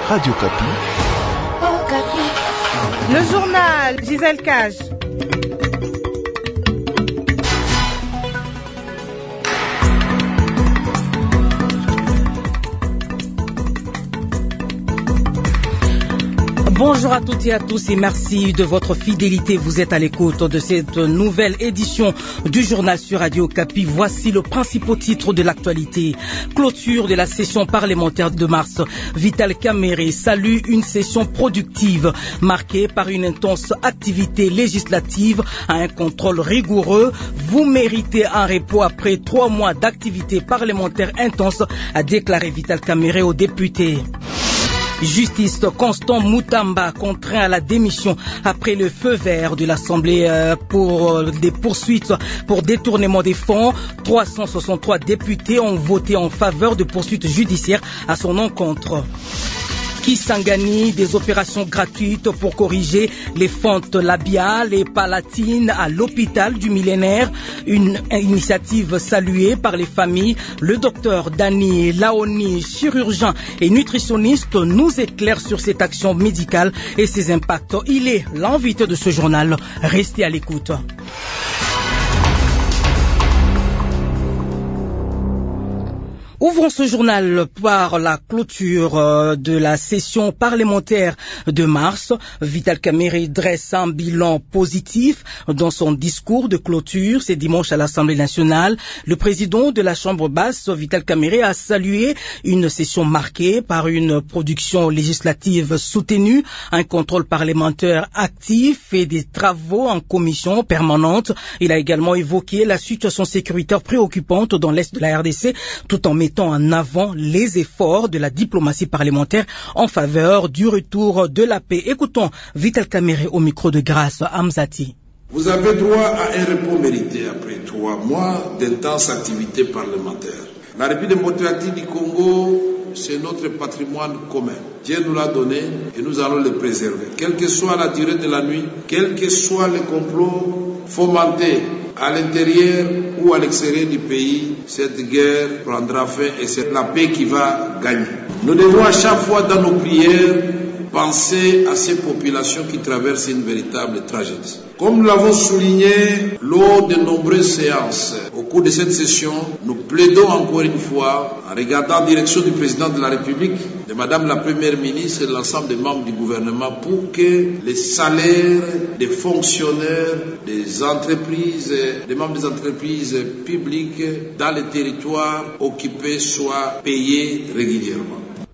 Radio Kapi. Oh, Kapi. Le journal Gisèle Cage. Bonjour à toutes et à tous et merci de votre fidélité. Vous êtes à l'écoute de cette nouvelle édition du journal sur Radio Kapi. Voici le principal titre de l'actualité. Clôture de la session parlementaire de mars. Vital Kamerhe salue une session productive marquée par une intense activité législative à un contrôle rigoureux. Vous méritez un repos après 3 mois d'activité parlementaire intense, a déclaré Vital Kamerhe aux députés. Justice, Constant Moutamba contraint à la démission après le feu vert de l'Assemblée pour des poursuites pour détournement des fonds. 363 députés ont voté en faveur de poursuites judiciaires à son encontre. Kisangani, des opérations gratuites pour corriger les fentes labiales et palatines à l'hôpital du millénaire. Une initiative saluée par les familles. Le docteur Dani Laoni, chirurgien et nutritionniste, nous éclaire sur cette action médicale et ses impacts. Il est l'invité de ce journal. Restez à l'écoute. Ouvrons ce journal par la clôture de la session parlementaire de mars. Vital Kamerhe dresse un bilan positif dans son discours de clôture ce dimanche à l'Assemblée nationale. Le président de la Chambre basse, Vital Kamerhe, a salué une session marquée par une production législative soutenue, un contrôle parlementaire actif et des travaux en commission permanente. Il a également évoqué la situation sécuritaire préoccupante dans l'Est de la RDC, tout en mettant en avant les efforts de la diplomatie parlementaire en faveur du retour de la paix. Écoutons Vital Kamerhe au micro de Grâce Amzati. Vous avez droit à un repos mérité après 3 mois d'intense activité parlementaire. La République démocratique du Congo, c'est notre patrimoine commun. Dieu nous l'a donné et nous allons le préserver. Quelle que soit la durée de la nuit, quel que soit le complot fomenté à l'intérieur ou à l'extérieur du pays, cette guerre prendra fin et c'est la paix qui va gagner. Nous devons à chaque fois dans nos prières penser à ces populations qui traversent une véritable tragédie. Comme nous l'avons souligné lors de nombreuses séances au cours de cette session, nous plaidons encore une fois, en regardant en direction du président de la République, de Madame la Première ministre et de l'ensemble des membres du gouvernement, pour que les salaires des fonctionnaires, des entreprises, des membres des entreprises publiques dans les territoires occupés soient payés régulièrement.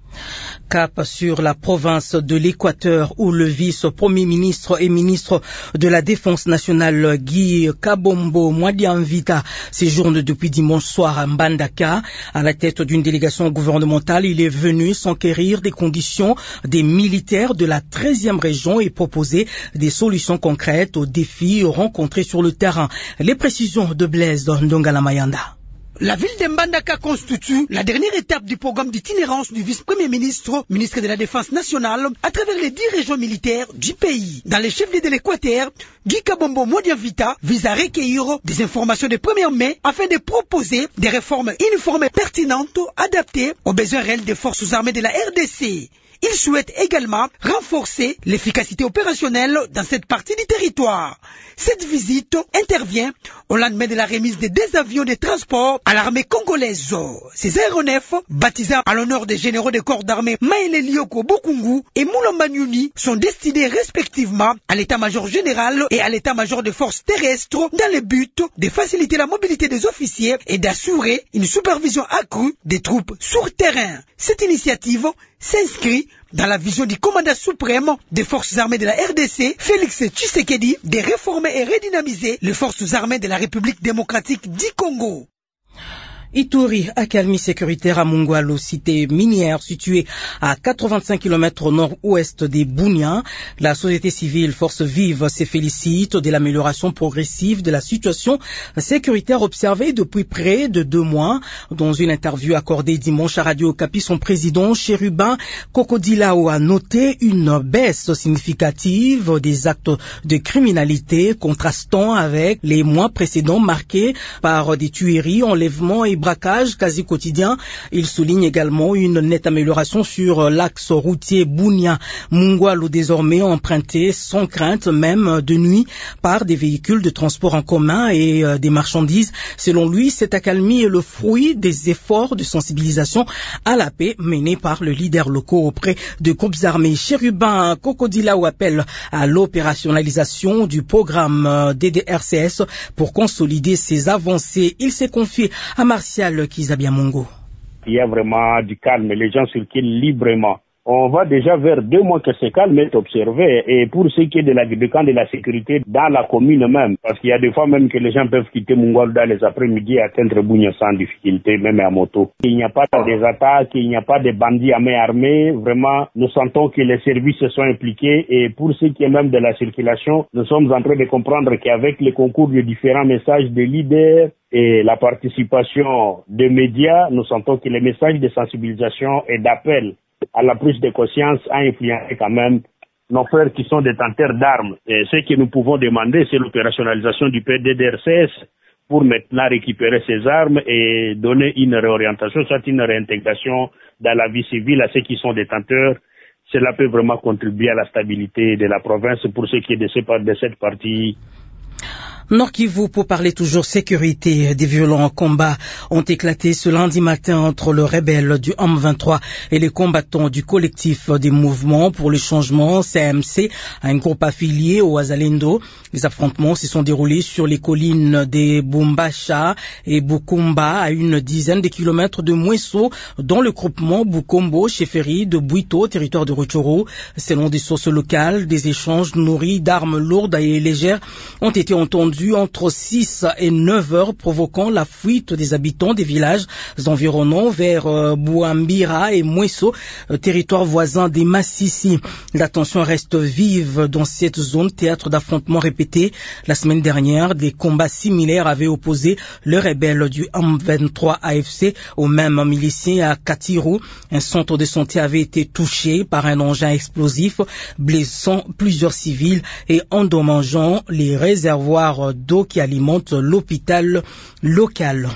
Cap sur la province de l'Équateur où le vice-premier ministre et ministre de la Défense nationale Guy Kabombo Mwadianvita séjourne depuis dimanche soir à Mbandaka. À la tête d'une délégation gouvernementale, il est venu s'enquérir des conditions des militaires de la 13e région et proposer des solutions concrètes aux défis rencontrés sur le terrain. Les précisions de Blaise Ndongalamayanda. La ville de Mbandaka constitue la dernière étape du programme d'itinérance du vice-premier ministre, ministre de la Défense nationale, à travers les 10 régions militaires du pays. Dans les chefs-lieux de l'Équateur, Guy Kabombo Mwadianvita vise à recueillir des informations de première main afin de proposer des réformes uniformes et pertinentes adaptées aux besoins réels des forces armées de la RDC. Il souhaite également renforcer l'efficacité opérationnelle dans cette partie du territoire. Cette visite intervient au lendemain de la remise de 2 avions de transport à l'armée congolaise. Ces aéronefs, baptisés à l'honneur des généraux des corps d'armée Maëlle Lioko Bukungu et Moulamba Nyuni, sont destinés respectivement à l'état-major général et à l'état-major des forces terrestres dans le but de faciliter la mobilité des officiers et d'assurer une supervision accrue des troupes sur terrain. Cette initiative s'inscrit dans la vision du commandant suprême des forces armées de la RDC, Félix Tshisekedi, de réformer et redynamiser les forces armées de la République démocratique du Congo. Ituri, accalmie sécuritaire à Mungwalu, cité minière située à 85 km au nord-ouest des Bunia. La société civile Force Vive se félicite de l'amélioration progressive de la situation sécuritaire observée depuis près de 2 mois. Dans une interview accordée dimanche à Radio Kapi, son président Chérubin Kokodilao a noté une baisse significative des actes de criminalité contrastant avec les mois précédents marqués par des tueries, enlèvements et braquages quasi quotidiens. Il souligne également une nette amélioration sur l'axe routier Bunia-Mungwalu, désormais emprunté sans crainte, même de nuit, par des véhicules de transport en commun et des marchandises. Selon lui, cette accalmie est le fruit des efforts de sensibilisation à la paix menés par le leader local auprès de groupes armés. Chérubin Kokodilao appelle à l'opérationnalisation du programme DDRCS pour consolider ses avancées. Il s'est confié à Martial Kizabiamongo. Il y a vraiment du calme, les gens circulent librement. On va déjà vers 2 mois que ce calme est observé. Et pour ce qui est du camp de la sécurité dans la commune même, parce qu'il y a des fois même que les gens peuvent quitter Mungwalu dans les après-midi et atteindre Bunia sans difficulté, même à moto. Il n'y a pas des attaques, il n'y a pas de bandits à main armée. Vraiment, nous sentons que les services se sont impliqués. Et pour ce qui est même de la circulation, nous sommes en train de comprendre qu'avec le concours de différents messages des leaders, et la participation des médias, nous sentons que les messages de sensibilisation et d'appel à la prise de conscience a influencé quand même nos frères qui sont détenteurs d'armes. Et ce que nous pouvons demander, c'est l'opérationnalisation du PDDRCS pour maintenant récupérer ces armes et donner une réorientation, soit une réintégration dans la vie civile à ceux qui sont détenteurs. Cela peut vraiment contribuer à la stabilité de la province pour ce qui est de cette partie. Nord Kivu, pour parler toujours sécurité, des violents combats ont éclaté ce lundi matin entre le rebelle du M23 et les combattants du collectif des mouvements pour le changement CMC, un groupe affilié au Wazalendo. Les affrontements se sont déroulés sur les collines des Bumbacha et Bukumba, à une dizaine de kilomètres de Mweso, dans le groupement Bukombo, chefferie de Bwito, territoire de Rutshuru. Selon des sources locales, des échanges nourris d'armes lourdes et légères ont été entendus entre 6 et 9 heures, provoquant la fuite des habitants des villages environnants vers Bouambira et Mweso, territoire voisin des Massissi. La tension reste vive dans cette zone, théâtre d'affrontements répétés. La semaine dernière, des combats similaires avaient opposé le rebelle du M23 AFC au même milicien à Katiru. Un centre de santé avait été touché par un engin explosif, blessant plusieurs civils et endommageant les réservoirs d'eau qui alimente l'hôpital local.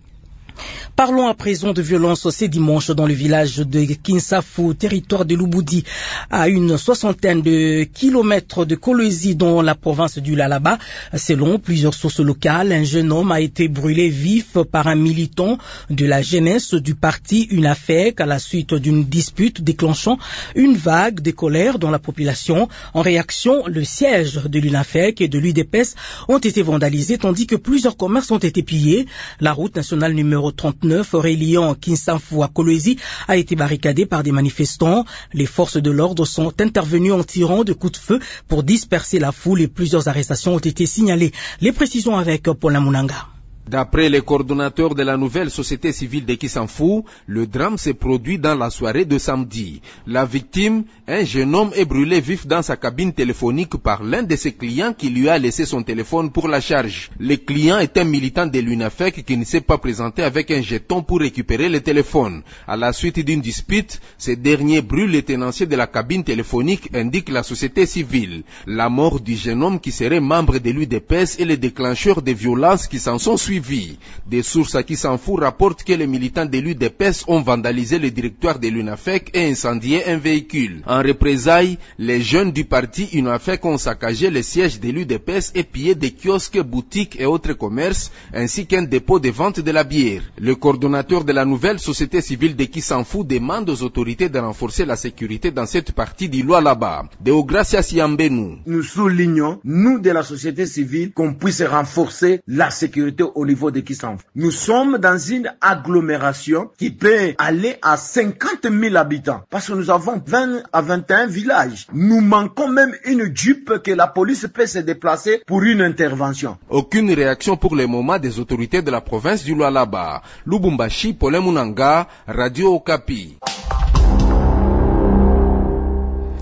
Parlons à présent de violence ce dimanche dans le village de Kinsafu, territoire de Lubudi, à une 60aine de kilomètres de Kolwezi dans la province du Lualaba. Selon plusieurs sources locales, un jeune homme a été brûlé vif par un militant de la jeunesse du parti UNAFEC à la suite d'une dispute déclenchant une vague de colère dans la population. En réaction, le siège de l'UNAFEC et de l'UDPS ont été vandalisés tandis que plusieurs commerces ont été pillés. La route nationale numéro 39 reliant Kinsafu à Kolwezi a été barricadée par des manifestants. Les forces de l'ordre sont intervenues en tirant de coups de feu pour disperser la foule et plusieurs arrestations ont été signalées. Les précisions avec Paula Munanga. D'après les coordonnateurs de la nouvelle société civile de Kinsafu, le drame s'est produit dans la soirée de samedi. La victime, un jeune homme, est brûlé vif dans sa cabine téléphonique par l'un de ses clients qui lui a laissé son téléphone pour la charge. Le client est un militant de l'UNAFEC qui ne s'est pas présenté avec un jeton pour récupérer le téléphone. À la suite d'une dispute, ce dernier brûle le tenancier de la cabine téléphonique, indique la société civile. La mort du jeune homme qui serait membre de l'UDPS est le déclencheur des violences qui s'en sont suivies. Des sources à Kinsafu rapportent que les militants de l'UDPS ont vandalisé le directoire de l'UNAFEC et incendié un véhicule. En représailles, les jeunes du parti UNAFEC ont saccagé le siège de l'UDPS et pillé des kiosques, boutiques et autres commerces, ainsi qu'un dépôt de vente de la bière. Le coordonnateur de la nouvelle société civile de Kinsafu demande aux autorités de renforcer la sécurité dans cette partie du Lualaba. Deogracias Yambenu. Nous soulignons, nous de la société civile, qu'on puisse renforcer la sécurité au niveau de Kinsafu. Nous sommes dans une agglomération qui peut aller à 50 000 habitants parce que nous avons 20 à 21 villages. Nous manquons même une Jeep que la police peut se déplacer pour une intervention. Aucune réaction pour le moment des autorités de la province du Lualaba. Lubumbashi, Paulin Munanga, Radio Okapi.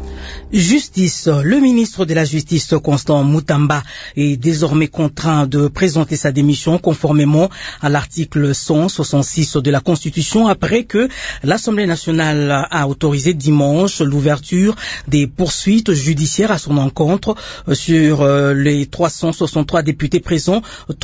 Justice. Le ministre de la Justice, Constant Mutamba, est désormais contraint de présenter sa démission conformément à l'article 166 de la Constitution après que l'Assemblée nationale a autorisé dimanche l'ouverture des poursuites judiciaires à son encontre. Sur les 363 députés présents,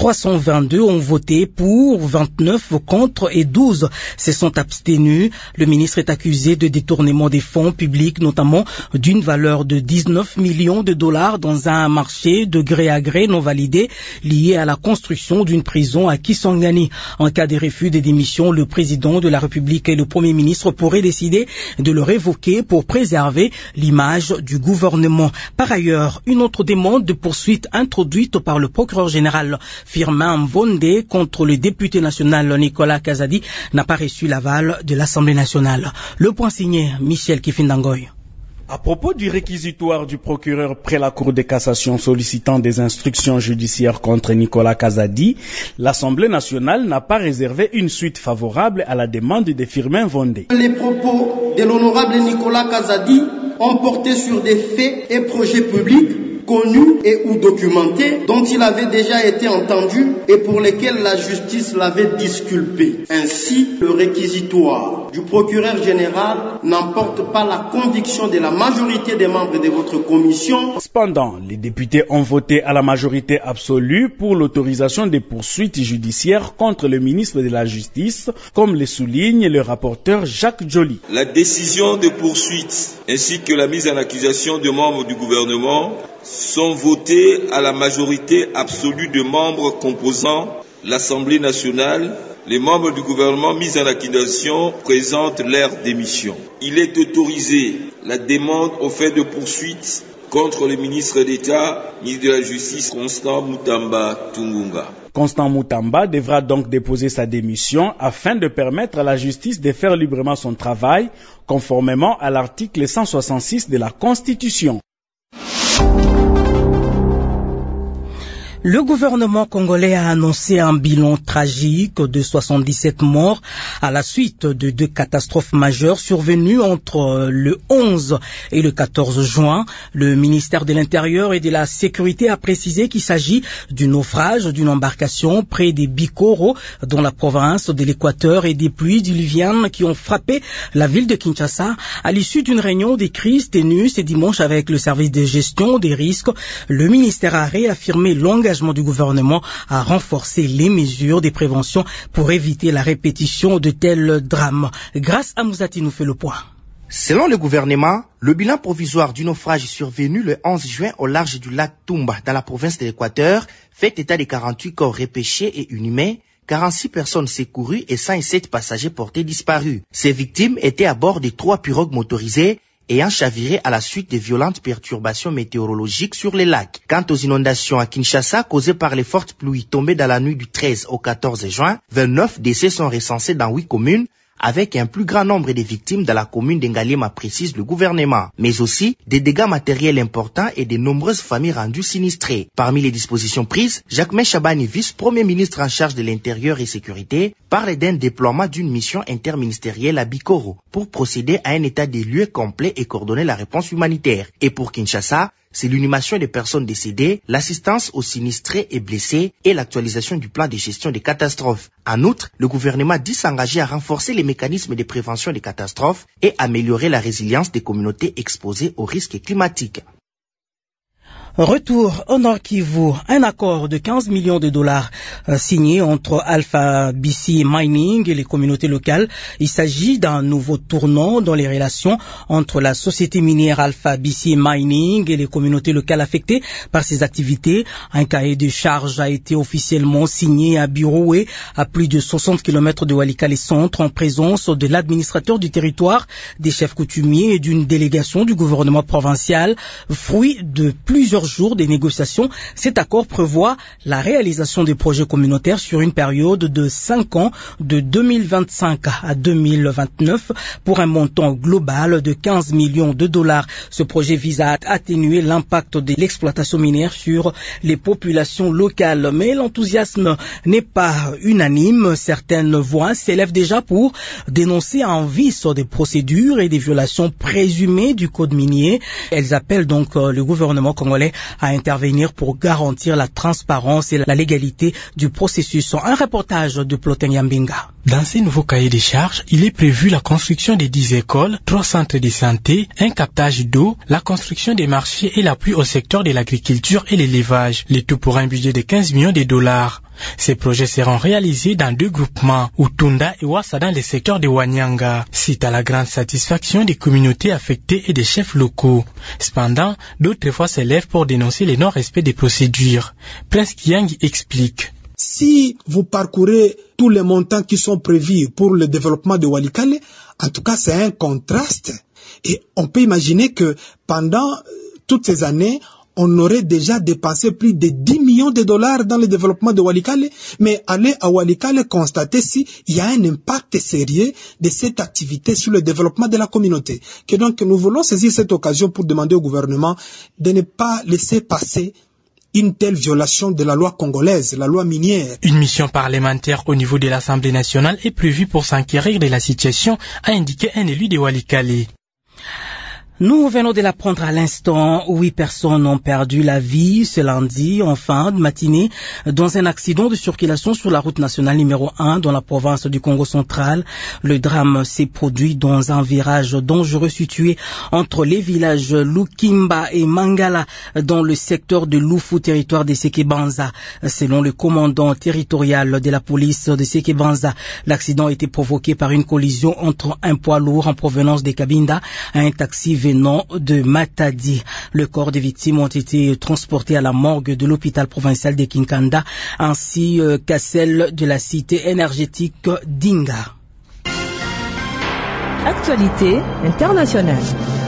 322 ont voté pour, 29 contre et 12 se sont abstenus. Le ministre est accusé de détournement des fonds publics, notamment d'une valeur de 19 millions de dollars dans un marché de gré à gré non validé lié à la construction d'une prison à Kisangani. En cas de refus de démission, le président de la République et le Premier ministre pourraient décider de le révoquer pour préserver l'image du gouvernement. Par ailleurs, une autre demande de poursuite introduite par le procureur général Firmin Mbonde contre le député national Nicolas Kazadi n'a pas reçu l'aval de l'Assemblée nationale. Le point signé Michel Kifindangoy. À propos du réquisitoire du procureur près la Cour de cassation sollicitant des instructions judiciaires contre Nicolas Kazadi, l'Assemblée nationale n'a pas réservé une suite favorable à la demande de Firmin Mbonde. Les propos de l'honorable Nicolas Kazadi ont porté sur des faits et projets publics connus et ou documentés dont il avait déjà été entendu et pour lesquels la justice l'avait disculpé. Ainsi, le réquisitoire du procureur général n'emporte pas la conviction de la majorité des membres de votre commission. Cependant, les députés ont voté à la majorité absolue pour l'autorisation des poursuites judiciaires contre le ministre de la Justice, comme le souligne le rapporteur Jacques Joly. La décision de poursuite ainsi que la mise en accusation de membres du gouvernement sont votés à la majorité absolue de membres composant l'Assemblée nationale. Les membres du gouvernement mis en accusation présentent leur démission. Il est autorisé la demande au fait de poursuite contre le ministre d'État, ministre de la Justice, Constant Mutamba Tungunga. Constant Mutamba devra donc déposer sa démission afin de permettre à la justice de faire librement son travail, conformément à l'article 166 de la Constitution. Le gouvernement congolais a annoncé un bilan tragique de 77 morts à la suite de deux catastrophes majeures survenues entre le 11 et le 14 juin. Le ministère de l'Intérieur et de la Sécurité a précisé qu'il s'agit du naufrage d'une embarcation près des Bikoro, dans la province de l'Équateur, et des pluies diluviennes qui ont frappé la ville de Kinshasa. À l'issue d'une réunion des crises tenue ce dimanche avec le service de gestion des risques, le ministère a réaffirmé l'engagement du gouvernement à renforcer les mesures de prévention pour éviter la répétition de tels drames. Grâce à Mouzati nous fait le point. Selon le gouvernement, le bilan provisoire du naufrage survenu le 11 juin au large du lac Tumba dans la province de l'Équateur fait état de 48 corps repêchés et inhumés, 46 personnes secourues et 107 passagers portés disparus. Ces victimes étaient à bord de 3 pirogues motorisées ayant chaviré à la suite de violentes perturbations météorologiques sur les lacs. Quant aux inondations à Kinshasa causées par les fortes pluies tombées dans la nuit du 13 au 14 juin, 29 décès sont recensés dans 8 communes, avec un plus grand nombre de victimes dans la commune d'Engalema, précise le gouvernement, mais aussi des dégâts matériels importants et de nombreuses familles rendues sinistrées. Parmi les dispositions prises, Jacques Chabani, vice-premier ministre en charge de l'Intérieur et Sécurité, parle d'un déploiement d'une mission interministérielle à Bikoro pour procéder à un état des lieux complet et coordonner la réponse humanitaire. Et pour Kinshasa, c'est l'inhumation des personnes décédées, l'assistance aux sinistrés et blessés et l'actualisation du plan de gestion des catastrophes. En outre, le gouvernement dit s'engager à renforcer les mécanismes de prévention des catastrophes et améliorer la résilience des communautés exposées aux risques climatiques. Retour au Nord Kivu, un accord de 15 millions de dollars signé entre Alpha BC Mining et les communautés locales. Il s'agit d'un nouveau tournant dans les relations entre la société minière Alpha BC Mining et les communautés locales affectées par ces activités. Un cahier de charges a été officiellement signé à Biroué, à plus de 60 km de Walikale Centre, en présence de l'administrateur du territoire, des chefs coutumiers et d'une délégation du gouvernement provincial, fruit de plusieurs jour des négociations, cet accord prévoit la réalisation des projets communautaires sur une période de 5 ans, de 2025 à 2029, pour un montant global de 15 millions de dollars. Ce projet vise à atténuer l'impact de l'exploitation minière sur les populations locales. Mais l'enthousiasme n'est pas unanime. Certaines voix s'élèvent déjà pour dénoncer un vice des procédures et des violations présumées du code minier. Elles appellent donc le gouvernement congolais à intervenir pour garantir la transparence et la légalité du processus. Un reportage de Plotin Yambinga. Dans ces nouveaux cahiers des charges, il est prévu la construction de 10 écoles, 3 centres de santé, un captage d'eau, la construction des marchés et l'appui au secteur de l'agriculture et l'élevage. Le tout pour un budget de 15 millions de dollars. Ces projets seront réalisés dans 2 groupements, Utunda et Wassa dans le secteur de Wanyanga, suite à la grande satisfaction des communautés affectées et des chefs locaux. Cependant, d'autres voix s'élèvent pour dénoncer le non-respect des procédures. Prince Kiang explique. Si vous parcourez tous les montants qui sont prévus pour le développement de Walikale, en tout cas c'est un contraste. Et on peut imaginer que pendant toutes ces années, on aurait déjà dépensé plus de 10 millions de dollars dans le développement de Walikale, mais aller à Walikale constater s'il y a un impact sérieux de cette activité sur le développement de la communauté. Que donc nous voulons saisir cette occasion pour demander au gouvernement de ne pas laisser passer une telle violation de la loi congolaise, la loi minière. Une mission parlementaire au niveau de l'Assemblée nationale est prévue pour s'enquérir de la situation, a indiqué un élu de Walikale. Nous venons de l'apprendre à l'instant. 8 personnes ont perdu la vie ce lundi en fin de matinée dans un accident de circulation sur la route nationale numéro 1 dans la province du Congo central. Le drame s'est produit dans un virage dangereux situé entre les villages Lukimba et Mangala dans le secteur de Lufu, territoire de Sekebanza. Selon le commandant territorial de la police de Sekebanza, l'accident a été provoqué par une collision entre un poids lourd en provenance de Kabinda et un taxi venant de Matadi. Le corps des victimes ont été transportés à la morgue de l'hôpital provincial de Kinkanda ainsi qu'à celle de la cité énergétique d'Inga. Actualité internationale.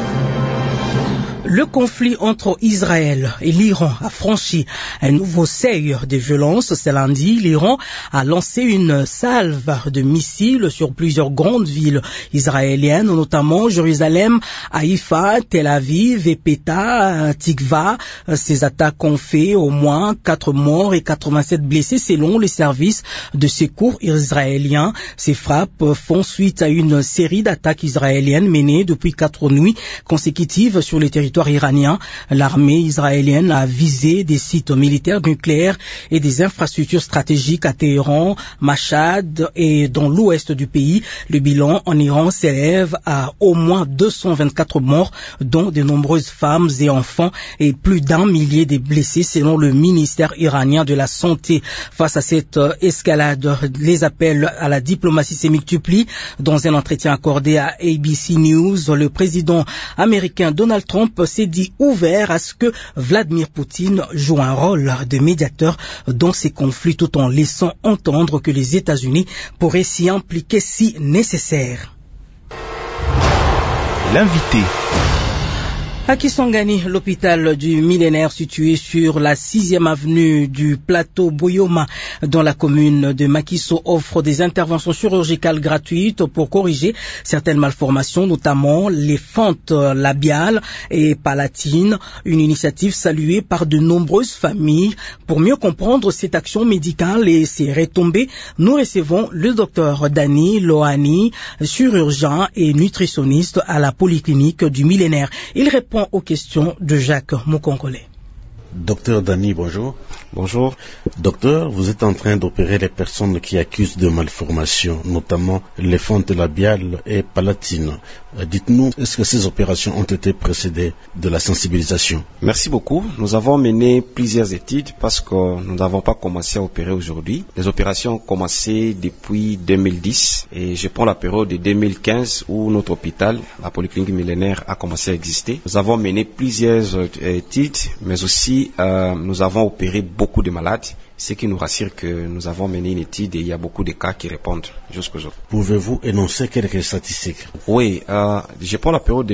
Le conflit entre Israël et l'Iran a franchi un nouveau seuil de violence. Ce lundi, l'Iran a lancé une salve de missiles sur plusieurs grandes villes israéliennes, notamment Jérusalem, Haïfa, Tel Aviv et Petah Tikva. Ces attaques ont fait au moins 4 morts et 87 blessés selon les services de secours israéliens. Ces frappes font suite à une série d'attaques israéliennes menées depuis 4 nuits consécutives sur le territoire iranien. L'armée israélienne a visé des sites militaires nucléaires et des infrastructures stratégiques à Téhéran, Mashhad et dans l'ouest du pays. Le bilan en Iran s'élève à au moins 224 morts, dont de nombreuses femmes et enfants, et plus d'1 millier de blessés selon le ministère iranien de la Santé. Face à cette escalade, les appels à la diplomatie se multiplient. Dans un entretien accordé à ABC News, le président américain Donald Trump s'est dit ouvert à ce que Vladimir Poutine joue un rôle de médiateur dans ces conflits, tout en laissant entendre que les États-Unis pourraient s'y impliquer si nécessaire. L'invité. À Kisangani, l'hôpital du millénaire situé sur la 6e avenue du plateau Boyoma dans la commune de Makiso offre des interventions chirurgicales gratuites pour corriger certaines malformations, notamment les fentes labiales et palatines. Une initiative saluée par de nombreuses familles. Pour mieux comprendre cette action médicale et ses retombées, nous recevons le docteur Dani Lohani, chirurgien et nutritionniste à la polyclinique du millénaire. Il répond aux questions de Jacques Moukongolé. Docteur Dani, bonjour. Bonjour. Docteur, vous êtes en train d'opérer les personnes qui accusent de malformations, notamment les fentes labiales et palatines. Dites-nous, est-ce que ces opérations ont été précédées de la sensibilisation? Merci beaucoup. Nous avons mené plusieurs études parce que nous n'avons pas commencé à opérer aujourd'hui. Les opérations ont commencé depuis 2010 et je prends la période de 2015 où notre hôpital, la polyclinique millénaire, a commencé à exister. Nous avons mené plusieurs études, mais aussi aujourd'hui, nous avons opéré beaucoup de malades, ce qui nous rassure que nous avons mené une étude et il y a beaucoup de cas qui répondent jusqu'aujourd'hui. Pouvez-vous énoncer quelques statistiques? Oui, je prends la période de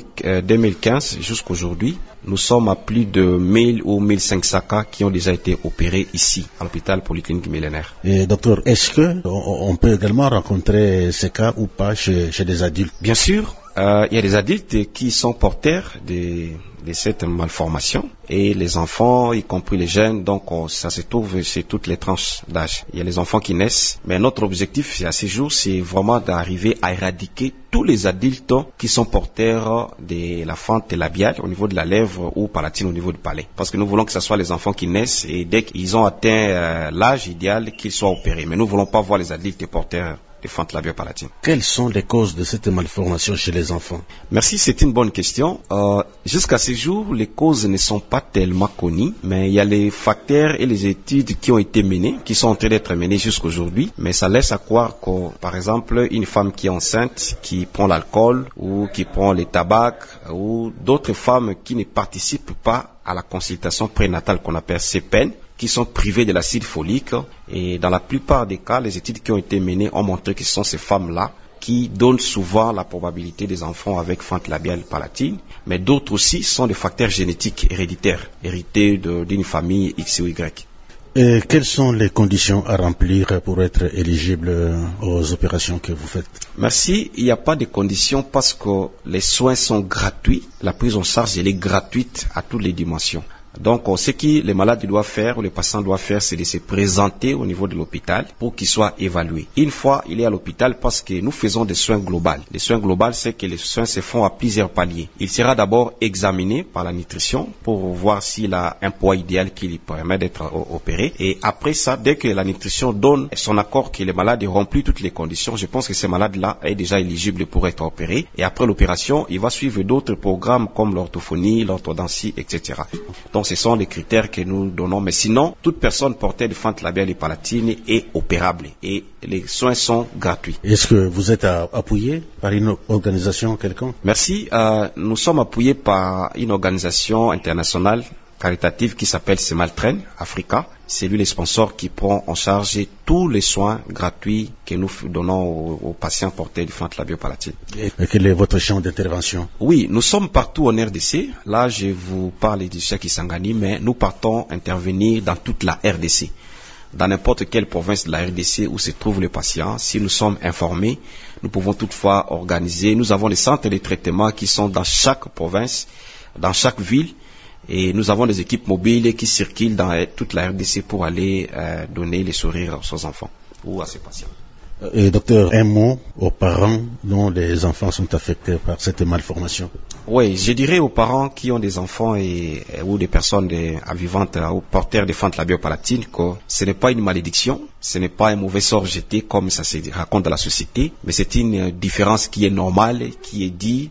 2015 jusqu'aujourd'hui. Nous sommes à plus de 1000 ou 1500 cas qui ont déjà été opérés ici, à l'hôpital Polyclinique Millénaire. Et docteur, est-ce que on peut également rencontrer ces cas ou pas chez des adultes? Bien sûr. Il y a des adultes qui sont porteurs de cette malformation et les enfants, y compris les jeunes, donc ça se trouve chez toutes les tranches d'âge. Il y a les enfants qui naissent, mais notre objectif à ce jour, c'est vraiment d'arriver à éradiquer tous les adultes qui sont porteurs de la fente labiale au niveau de la lèvre ou palatine au niveau du palais. Parce que nous voulons que ce soit les enfants qui naissent et dès qu'ils ont atteint l'âge idéal, qu'ils soient opérés. Mais nous ne voulons pas voir les adultes porteurs de fente labio-palatine. Quelles sont les causes de cette malformation chez les enfants? Merci, c'est une bonne question. Jusqu'à ce jour, les causes ne sont pas tellement connues, mais il y a les facteurs et les études qui ont été menées, qui sont en train d'être menées jusqu'aujourd'hui, mais ça laisse à croire que, par exemple, une femme qui est enceinte, qui prend l'alcool, ou qui prend le tabac, ou d'autres femmes qui ne participent pas à la consultation prénatale qu'on appelle CPN, qui sont privées de l'acide folique. Et dans la plupart des cas, les études qui ont été menées ont montré que ce sont ces femmes-là qui donnent souvent la probabilité des enfants avec fente labiale palatine. Mais d'autres aussi sont des facteurs génétiques héréditaires, hérités d'une famille X ou Y. Et quelles sont les conditions à remplir pour être éligible aux opérations que vous faites? Merci. Il n'y a pas de conditions parce que les soins sont gratuits. La prise en charge, elle est gratuite à toutes les dimensions. Donc, ce que les malades doivent faire, ou les patients doivent faire, c'est de se présenter au niveau de l'hôpital pour qu'ils soient évalués. Une fois, il est à l'hôpital parce que nous faisons des soins globaux. Les soins globaux, c'est que les soins se font à plusieurs paliers. Il sera d'abord examiné par la nutrition pour voir s'il a un poids idéal qui lui permet d'être opéré. Et après ça, dès que la nutrition donne son accord que le malade remplit toutes les conditions, je pense que ce malade-là est déjà éligible pour être opéré. Et après l'opération, il va suivre d'autres programmes comme l'orthophonie, l'orthodontie, etc. Donc, ce sont les critères que nous donnons. Mais sinon, toute personne portée de fente labiale et palatine est opérable et les soins sont gratuits. Est-ce que vous êtes appuyé par une organisation quelconque? Merci. Nous sommes appuyés par une organisation internationale caritative qui s'appelle Semaltren Africa. C'est lui le sponsor qui prend en charge tous les soins gratuits que nous donnons aux patients portés de fente labio-palatine. Et quel est votre champ d'intervention? Oui, nous sommes partout en RDC. Là, je vous parle du Cheikh Kisangani, mais nous partons intervenir dans toute la RDC. Dans n'importe quelle province de la RDC où se trouve le patient, si nous sommes informés, nous pouvons toutefois organiser. Nous avons des centres de traitement qui sont dans chaque province, dans chaque ville. Et nous avons des équipes mobiles qui circulent dans toute la RDC pour aller donner les sourires aux enfants ou à ses patients. Et docteur, un mot aux parents dont les enfants sont affectés par cette malformation? Oui, je dirais aux parents qui ont des enfants ou des personnes vivantes ou porteurs de fente labio-palatine que ce n'est pas une malédiction, ce n'est pas un mauvais sort jeté comme ça se raconte dans la société, mais c'est une différence qui est normale, qui est due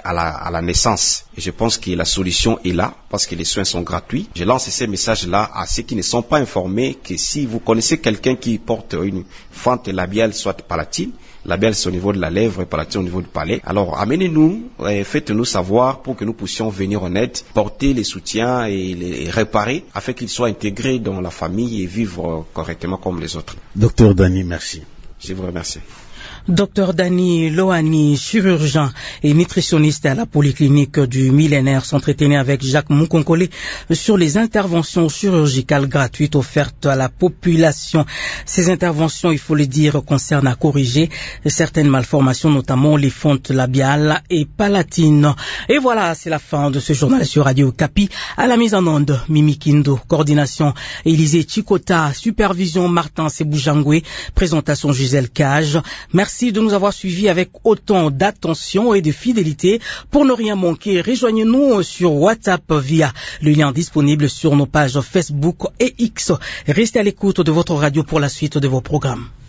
à la naissance. Et je pense que la solution est là parce que les soins sont gratuits. Je lance ces messages-là à ceux qui ne sont pas informés que si vous connaissez quelqu'un qui porte une fente labiale, soit palatine, labiale c'est au niveau de la lèvre et palatine au niveau du palais, alors amenez-nous, faites-nous savoir pour que nous puissions venir en aide, porter les soutiens et les réparer afin qu'ils soient intégrés dans la famille et vivre correctement comme les autres. Docteur Dani, merci. Je vous remercie. Docteur Dani Loani, chirurgien et nutritionniste à la polyclinique du Millénaire, s'entretenait avec Jacques Moukonkole sur les interventions chirurgicales gratuites offertes à la population. Ces interventions, il faut le dire, concernent à corriger certaines malformations, notamment les fentes labiales et palatines. Et voilà, c'est la fin de ce journal sur Radio Kapi. À la mise en onde, Mimi Kindo, coordination Élisée Chikota, supervision Martin Seboujangwe, présentation Gisèle Cage. Merci de nous avoir suivis avec autant d'attention et de fidélité. Pour ne rien manquer, rejoignez-nous sur WhatsApp via le lien disponible sur nos pages Facebook et X. Restez à l'écoute de votre radio pour la suite de vos programmes.